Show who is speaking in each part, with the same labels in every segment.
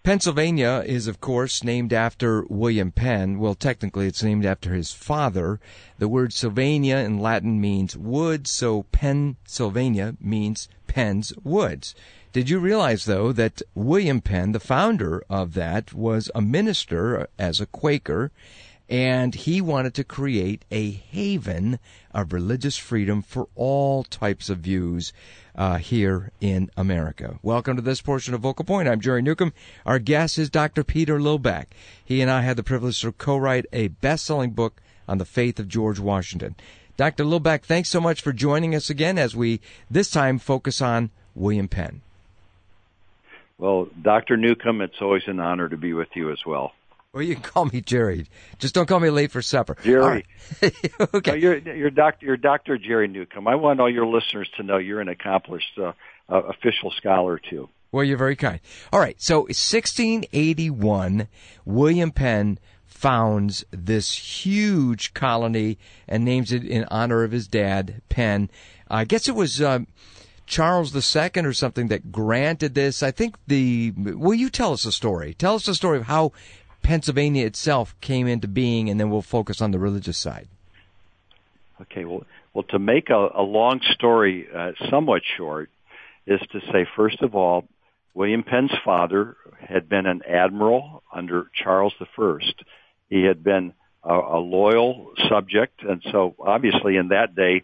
Speaker 1: Pennsylvania is, of course, named after William Penn. Well, technically, it's named after his father. The word Sylvania in Latin means wood, so Pennsylvania means Penn's woods. Did you realize, though, that William Penn, the founder of that, was a minister as a Quaker, and he wanted to create a haven of religious freedom for all types of views here in America. Welcome to this portion of Vocal Point. I'm Jerry Newcomb. Our guest is Dr. Peter Lillback. He and I had the privilege to co-write a best-selling book on the faith of George Washington. Dr. Lillback, thanks so much for joining us again as we this time focus on William Penn.
Speaker 2: Well, Dr. Newcomb, it's always an honor to be with you as well.
Speaker 1: Well, you can call me Jerry. Just don't call me late for supper.
Speaker 2: Jerry.
Speaker 1: Right. Okay.
Speaker 2: No, you're Dr. Jerry Newcomb. I want all your listeners to know you're an accomplished official scholar, too.
Speaker 1: Well, you're very kind. All right. So 1681, William Penn founds this huge colony and names it in honor of his dad, Penn. I guess it was Charles II or something that granted this. I think will you tell us a story? Tell us the story of how Pennsylvania itself came into being, and then we'll focus on the religious side.
Speaker 2: Okay, well, to make a long story somewhat short is to say, first of all, William Penn's father had been an admiral under Charles I. He had been a loyal subject, and so obviously in that day,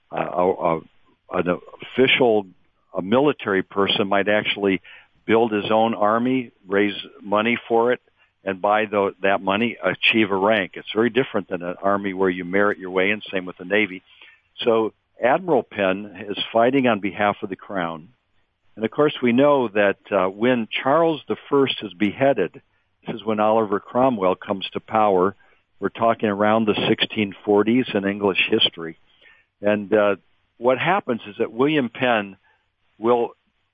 Speaker 2: an official, a military person might actually build his own army, raise money for it, and by that money, achieve a rank. It's very different than an army where you merit your way in, same with the Navy. So Admiral Penn is fighting on behalf of the crown. And of course, we know that when Charles I is beheaded, this is when Oliver Cromwell comes to power. We're talking around the 1640s in English history. And what happens is that William Penn will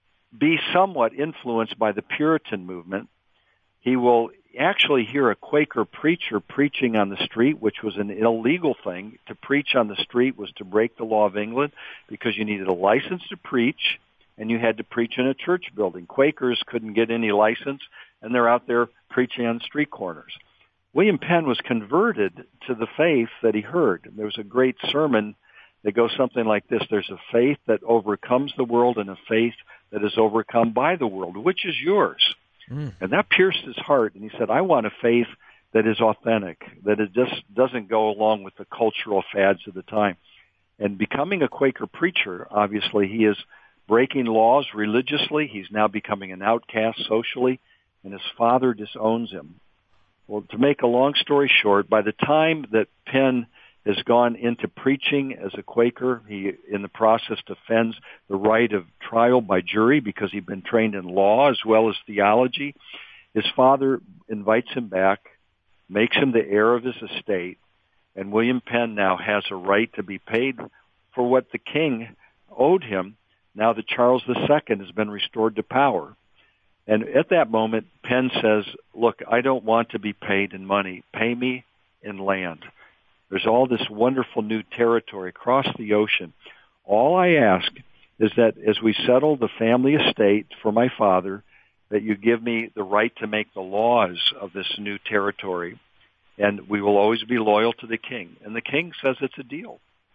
Speaker 2: be somewhat influenced by the Puritan movement. He will actually hear a Quaker preacher preaching on the street, which was an illegal thing. To preach on the street was to break the law of England because you needed a license to preach, and you had to preach in a church building. Quakers couldn't get any license, and they're out there preaching on street corners. William Penn was converted to the faith that he heard. There was a great sermon that goes something like this: there's a faith that overcomes the world and a faith that is overcome by the world. Which is yours? And that pierced his heart, and he said, I want a faith that is authentic, that it just doesn't go along with the cultural fads of the time. And becoming a Quaker preacher, obviously, he is breaking laws religiously. He's now becoming an outcast socially, and his father disowns him. Well, to make a long story short, by the time that Penn has gone into preaching as a Quaker, he, in the process, defends the right of trial by jury because he'd been trained in law as well as theology. His father invites him back, makes him the heir of his estate, and William Penn now has a right to be paid for what the king owed him now that Charles II has been restored to power. And at that moment, Penn says, look, I don't want to be paid in money. Pay me in land. There's all this wonderful new territory across the ocean. All I ask is that as we settle the family estate for my father, that you give me the right to make the laws of this new territory, and we will always be loyal to the king. And the king says it's a deal.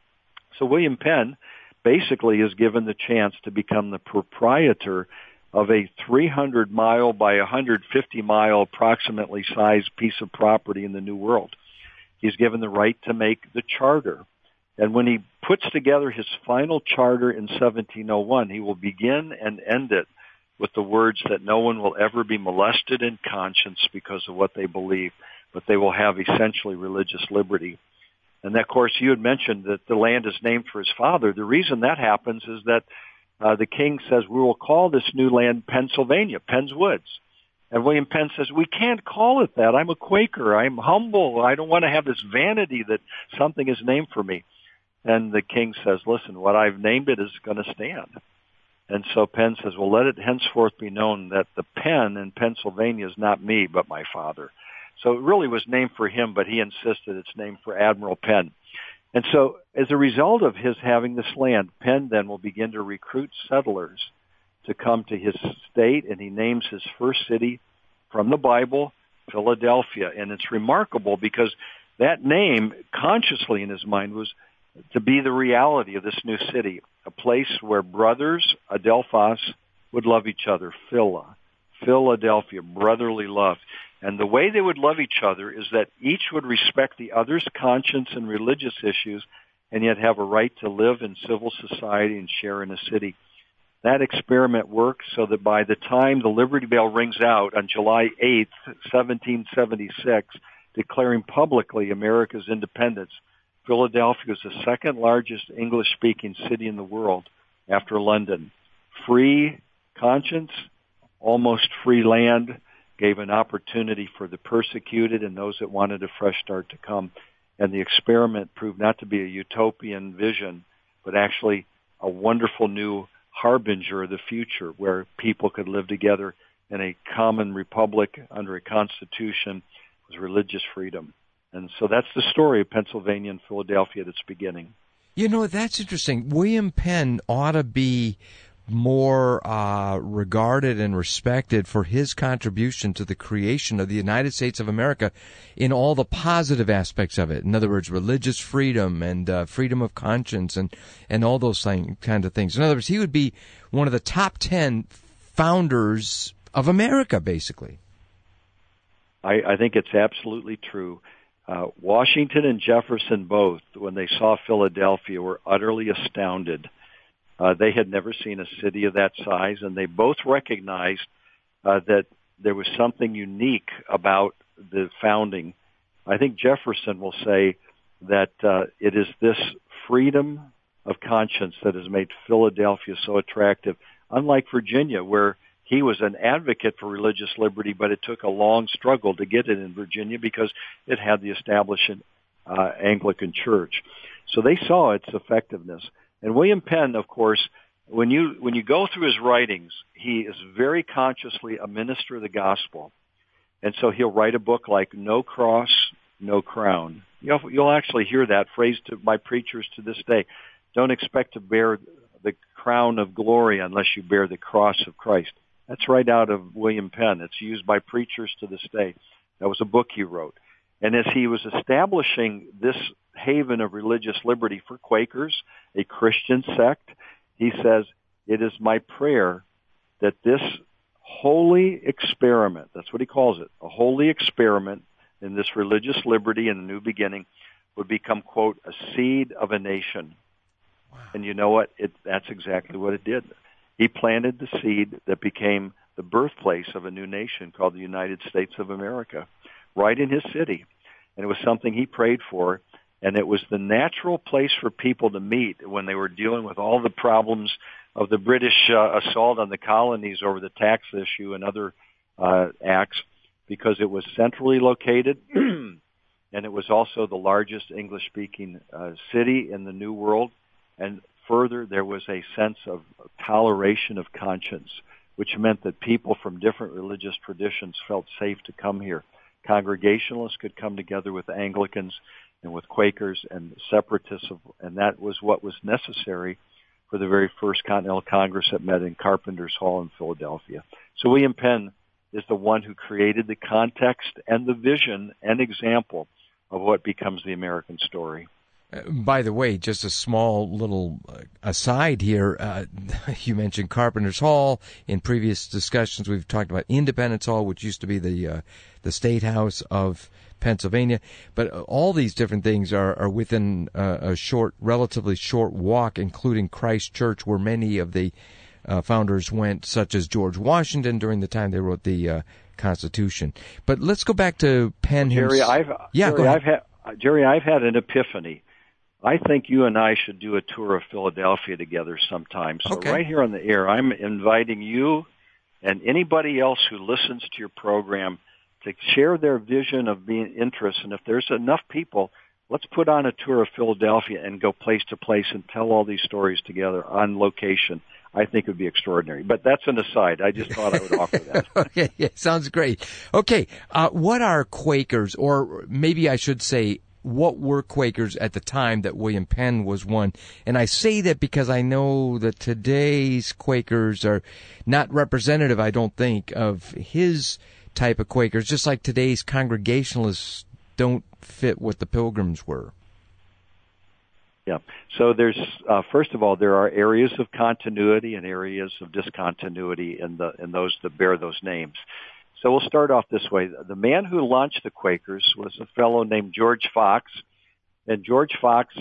Speaker 2: So William Penn basically is given the chance to become the proprietor of a 300-mile by 150-mile approximately sized piece of property in the New World. He's given the right to make the charter. And when he puts together his final charter in 1701, he will begin and end it with the words that no one will ever be molested in conscience because of what they believe, but they will have essentially religious liberty. And, of course, you had mentioned that the land is named for his father. The reason that happens is that the king says, we will call this new land Pennsylvania, Penn's Woods. And William Penn says, we can't call it that. I'm a Quaker. I'm humble. I don't want to have this vanity that something is named for me. And the king says, listen, what I've named it is going to stand. And so Penn says, well, let it henceforth be known that the Penn in Pennsylvania is not me, but my father. So it really was named for him, but he insisted it's named for Admiral Penn. And so as a result of his having this land, Penn then will begin to recruit settlers to come to his state, and he names his first city from the Bible, Philadelphia. And it's remarkable because that name, consciously in his mind, was to be the reality of this new city, a place where brothers, adelphos, would love each other, Philadelphia, brotherly love. And the way they would love each other is that each would respect the other's conscience and religious issues, and yet have a right to live in civil society and share in a city. That experiment worked so that by the time the Liberty Bell rings out on July 8th, 1776, declaring publicly America's independence, Philadelphia is the second largest English-speaking city in the world after London. Free conscience, almost free land, gave an opportunity for the persecuted and those that wanted a fresh start to come. And the experiment proved not to be a utopian vision, but actually a wonderful new harbinger of the future where people could live together in a common republic under a constitution with religious freedom. And so that's the story of Pennsylvania and Philadelphia at its beginning.
Speaker 1: You know, that's interesting. William Penn ought to be more regarded and respected for his contribution to the creation of the United States of America in all the positive aspects of it. In other words, religious freedom and freedom of conscience and all those kind of things. In other words, he would be one of the top 10 founders of America, basically.
Speaker 2: I think it's absolutely true. Washington and Jefferson both, when they saw Philadelphia, were utterly astounded. They had never seen a city of that size, and they both recognized that there was something unique about the founding. I think Jefferson will say that it is this freedom of conscience that has made Philadelphia so attractive, unlike Virginia, where he was an advocate for religious liberty, but it took a long struggle to get it in Virginia because it had the established Anglican Church. So they saw its effectiveness. And William Penn, of course, when you go through his writings, he is very consciously a minister of the gospel. And so he'll write a book like No Cross, No Crown. You'll actually hear that phrase by preachers to this day. Don't expect to bear the crown of glory unless you bear the cross of Christ. That's right out of William Penn. It's used by preachers to this day. That was a book he wrote. And as he was establishing this haven of religious liberty for Quakers, a Christian sect, he says, it is my prayer that this holy experiment, that's what he calls it, a holy experiment in this religious liberty and a new beginning, would become, quote, a seed of a nation. Wow. And you know what? That's exactly what it did. He planted the seed that became the birthplace of a new nation called the United States of America, right in his city. And it was something he prayed for, and it was the natural place for people to meet when they were dealing with all the problems of the British assault on the colonies over the tax issue and other acts, because it was centrally located, and it was also the largest English-speaking city in the New World. And further, there was a sense of toleration of conscience, which meant that people from different religious traditions felt safe to come here. Congregationalists could come together with Anglicans and with Quakers and separatists, and that was what was necessary for the very first Continental Congress that met in Carpenter's Hall in Philadelphia. So William Penn is the one who created the context and the vision and example of what becomes the American story.
Speaker 1: By the way, just a small little aside here, you mentioned Carpenter's Hall. In previous discussions, we've talked about Independence Hall, which used to be the State House of Pennsylvania. But all these different things are within a relatively short walk, including Christ Church, where many of the founders went, such as George Washington during the time they wrote the Constitution. But let's go back to Penn himself.
Speaker 2: Jerry, I've had an epiphany. I think you and I should do a tour of Philadelphia together sometime. So Right here on the air, I'm inviting you and anybody else who listens to your program to share their vision of being interested. And if there's enough people, let's put on a tour of Philadelphia and go place to place and tell all these stories together on location. I think it would be extraordinary. But that's an aside. I just thought I would offer that.
Speaker 1: Okay, yeah, sounds great. Okay, what are Quakers, or maybe I should say, what were Quakers at the time that William Penn was one? And I say that because I know that today's Quakers are not representative, I don't think, of his type of Quakers, just like today's Congregationalists don't fit what the Pilgrims were.
Speaker 2: Yeah. So there's first of all, there are areas of continuity and areas of discontinuity in those that bear those names. So we'll start off this way. The man who launched the Quakers was a fellow named George Fox, and George Fox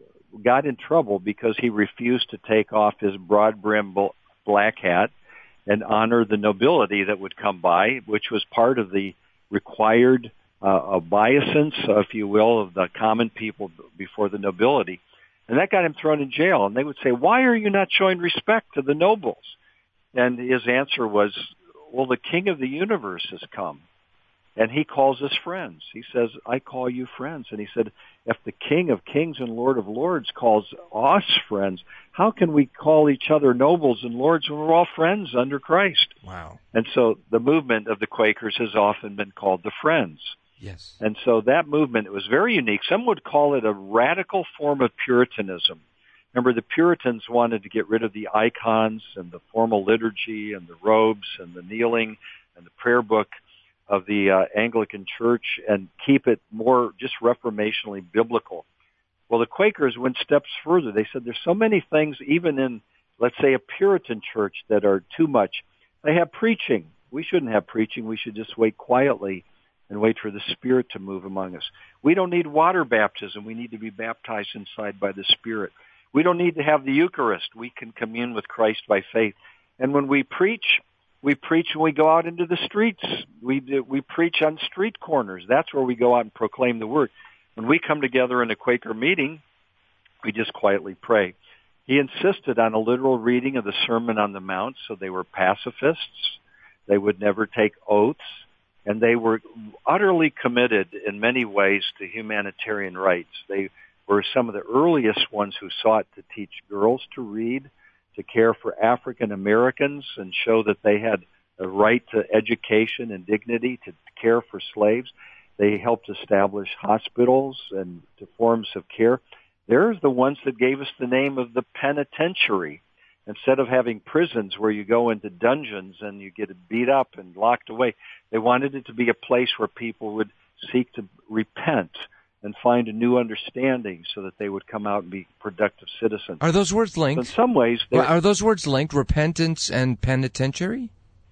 Speaker 2: got in trouble because he refused to take off his broad-brimmed black hat and honor the nobility that would come by, which was part of the required obeisance, if you will, of the common people before the nobility. And that got him thrown in jail. And they would say, "Why are you not showing respect to the nobles?" And his answer was, "Well, the King of the universe has come, and he calls us friends. He says, 'I call you friends.'" And he said, if the King of kings and Lord of lords calls us friends, how can we call each other nobles and lords when we're all friends under Christ?
Speaker 1: Wow.
Speaker 2: And so the movement of the Quakers has often been called the Friends.
Speaker 1: Yes.
Speaker 2: And so that movement, it was very unique. Some would call it a radical form of Puritanism. Remember, the Puritans wanted to get rid of the icons and the formal liturgy and the robes and the kneeling and the prayer book of the Anglican Church and keep it more just reformationally biblical. Well, the Quakers went steps further. They said there's so many things, even in, let's say, a Puritan church, that are too much. They have preaching. We shouldn't have preaching. We should just wait quietly and wait for the Spirit to move among us. We don't need water baptism. We need to be baptized inside by the Spirit. We don't need to have the Eucharist. We can commune with Christ by faith. And when we preach when we go out into the streets. We preach on street corners. That's where we go out and proclaim the Word. When we come together in a Quaker meeting, we just quietly pray. He insisted on a literal reading of the Sermon on the Mount, so they were pacifists. They would never take oaths. And they were utterly committed in many ways to humanitarian rights. They were some of the earliest ones who sought to teach girls to read, to care for African Americans and show that they had a right to education and dignity, to care for slaves. They helped establish hospitals and forms of care. They're the ones that gave us the name of the penitentiary. Instead of having prisons where you go into dungeons and you get beat up and locked away, they wanted it to be a place where people would seek to repent and find a new understanding so that they would come out and be productive citizens.
Speaker 1: Are those words linked?
Speaker 2: In some ways,
Speaker 1: are those words linked, repentance and penitentiary?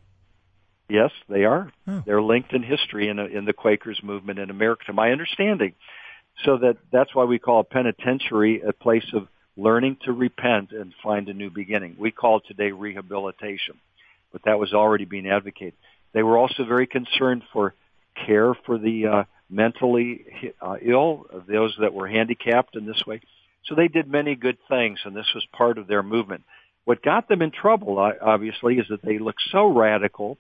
Speaker 2: Yes, they are.
Speaker 1: Oh.
Speaker 2: They're linked in history in the Quakers movement in America, to my understanding. So that's why we call a penitentiary a place of learning to repent and find a new beginning. We call it today rehabilitation, but that was already being advocated. They were also very concerned for care for the mentally ill, those that were handicapped in this way. So they did many good things, and this was part of their movement. What got them in trouble, obviously, is that they looked so radical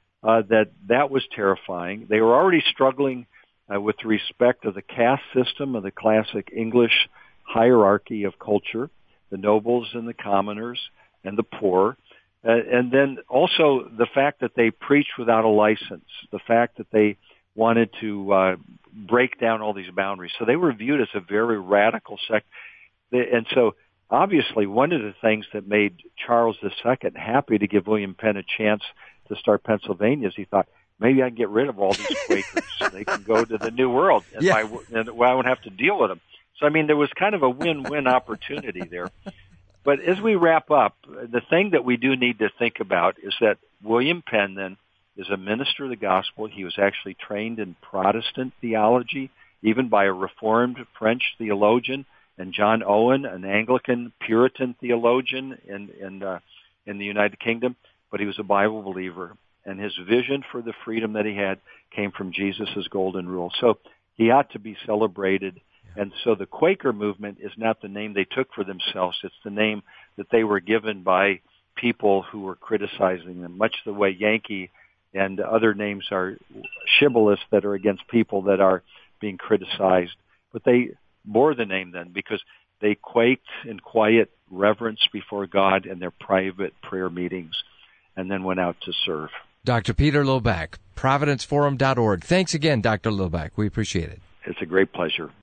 Speaker 2: that was terrifying. They were already struggling with respect to the caste system of the classic English hierarchy of culture, the nobles and the commoners and the poor. And then also the fact that they preached without a license, the fact that they wanted to break down all these boundaries. So they were viewed as a very radical sect. And so obviously one of the things that made Charles II happy to give William Penn a chance to start Pennsylvania is he thought, maybe I can get rid of all these Quakers. They can go to the New World, and I won't have to deal with them. So, I mean, there was kind of a win-win opportunity there. But as we wrap up, the thing that we do need to think about is that William Penn then is a minister of the gospel. He was actually trained in Protestant theology, even by a Reformed French theologian, and John Owen, an Anglican Puritan theologian in the United Kingdom. But he was a Bible believer, and his vision for the freedom that he had came from Jesus' golden rule. So he ought to be celebrated. And so the Quaker movement is not the name they took for themselves. It's the name that they were given by people who were criticizing them, much the way Yankee and other names are shibboleths that are against people that are being criticized. But they bore the name then because they quaked in quiet reverence before God in their private prayer meetings and then went out to serve.
Speaker 1: Dr. Peter Loback, ProvidenceForum.org. Thanks again, Dr. Loback. We appreciate it.
Speaker 2: It's a great pleasure.